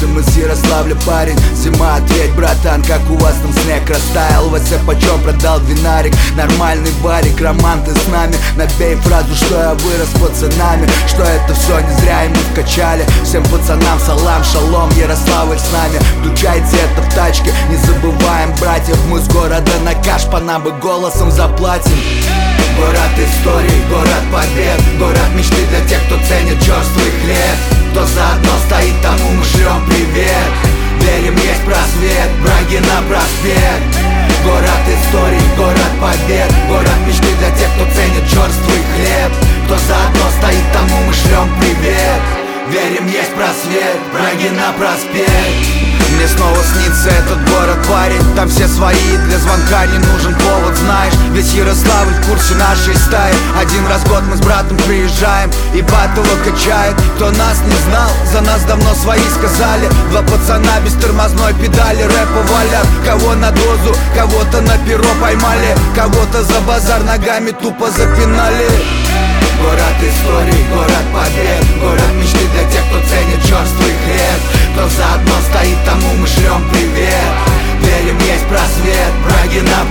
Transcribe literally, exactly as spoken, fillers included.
Максим из Ярославля парень. Зима, ответь, братан, как у вас там снег растаял? ВС почем продал винарик? Нормальный барик, роман, ты с нами? Набей фразу, что я вырос с пацанами, что это все не зря и мы вкачали. Всем пацанам салам, шалом, Ярославль с нами. Включайте это в тачке, не забываем, братьев. Мы с города на каш, по нам бы голосом заплатим. Город историй, город побед, город мечты для тех, кто ценит черствый хлеб. Кто заодно стоит, тому мы шлем привет. Верим, есть просвет, враги на проспект. Город историй, город побед, город мечты для тех, кто ценит черствый хлеб. Кто заодно стоит, тому мы шлем привет. Верим, есть просвет, враги на проспект. Мне снова снится этот город, парень. Там все свои, для звонка не нужен повод, знаешь. Весь Ярославль в курсе нашей стаи. Один раз в год мы с братом приезжаем, и батл качает. Кто нас не знал, за нас давно свои сказали. Два пацана без тормозной педали рэпа валят. Кого на дозу, кого-то на перо поймали, кого-то за базар ногами тупо запинали. Город историй, город побед, город мечты для тех, кто ценит черствый хлеб. Кто заодно стоит, тому мы шлем привет. Верим, есть просвет, враги на